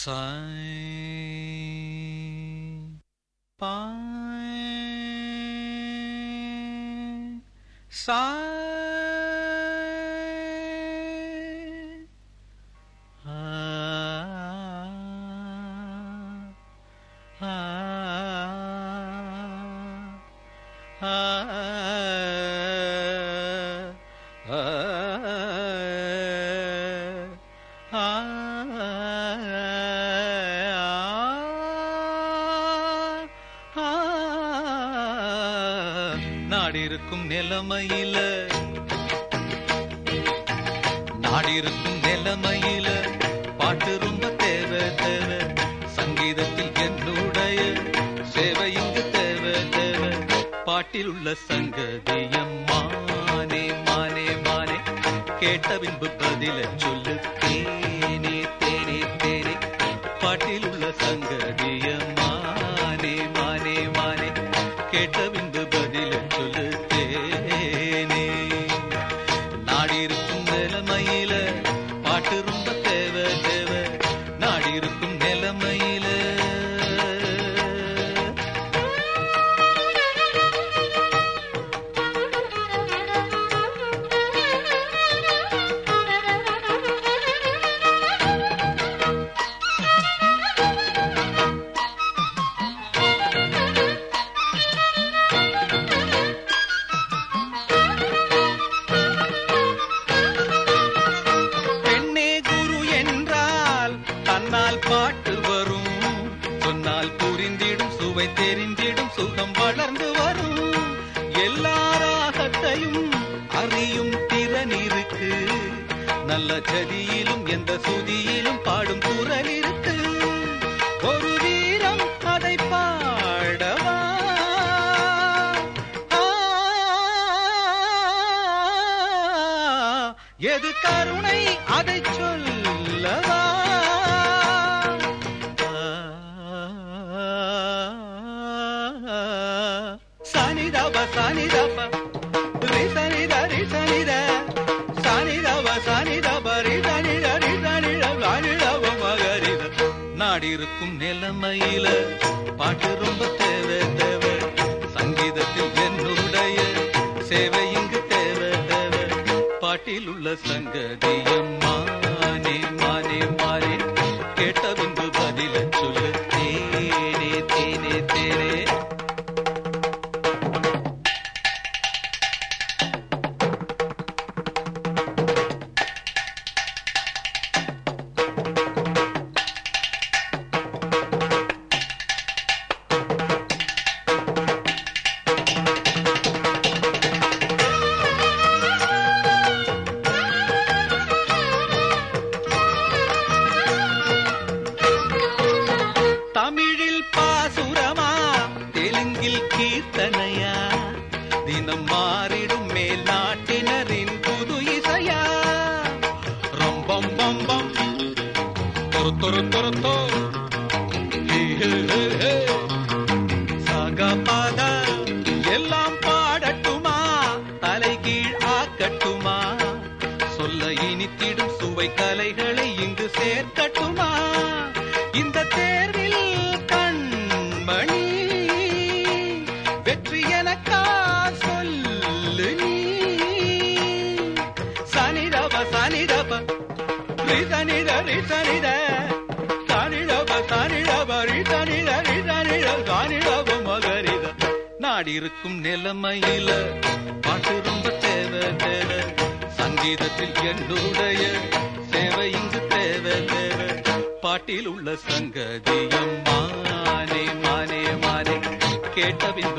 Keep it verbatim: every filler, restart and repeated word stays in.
Sai Pai Sai Ah Ah Ah நாடிருக்கும் நிலைமையில நாடிருக்கும் நிலைமையில பாட்டு ரொம்ப தேவை தேவை சங்கீதத்தில் என்னுடைய சேவை இங்கு தேவை தேவை பாட்டில் உள்ள சங்கதியம் மானே மானே மானே கேட்ட பின்பு பதில சொல்லு தேனே தேனே தேனே பாட்டில் உள்ள சங்கதியம் மானே மானே மானே கேட்ட பின்பு பதில சொல்லு தேனே நாடிருக்கும் நிலைமையில பாட்டு ரொம்ப தேவை தேவை நாடிருக்கும் நிலைமையில பாட்டு வரும் சொன்னால் புரிந்திடும் சுவை தெரிந்திடும் சுகம் வளர்ந்து வரும் எல்லா ராகத்தையும் அறியும் திறன் இருக்கு நல்ல ஜதியிலும் எந்த சுதியிலும் பாடும் குரல் இருக்கு ஒரு வீரம் அதை பாடவா எது கருணை அதை சொல்லவா Sanidaba sanidaba risanida risanida sanidaba sanidaba risanida risanida sanidaba magarida நாடிருக்கும் நிலைமையில பாட்டு ரொம்ப தேவை தேவை சங்கீதத்தில் என்னுடைய சேவை இங்கு தேவை தேவை பாட்டில் உள்ள சங்கதியம் மானே மானே மானே கேட்ட பின்பு பதில சொல்லு தேனே தேனே தேனே தமிழில் பாசுரமா தெலுங்கில் கீர்த்தனையா தினம் மாறிடும் மேல் நாட்டினரின் புது இசையா ரொம்பம் பம்பம் தொரு தொரு தொரு தோ சாகா பாத எல்லாம் பாடட்டுமா தலை கீழ் ஆக்கட்டுமா சொல்ல இனித்திடும் சுவை கலைகளை இங்கு சேர்க்கட்டுமா இந்த தேர்வில் கண்மணி வெற்றி எனக்கா சொல்லு நீ சனிதப சனிதப ரிசனித ரிசனித சனிதப சனிதப ரிசனித ரிசனித சனிதப மகரித நாடிருக்கும் நிலைமையில பாட்டு ரொம்ப தேவை தேவை சங்கீதத்தில் என்னுடைய சேவை இங்கு தேவை தேவை பாட்டில் உள்ள சங்கதியம் மானே மானே மானே கேட்ட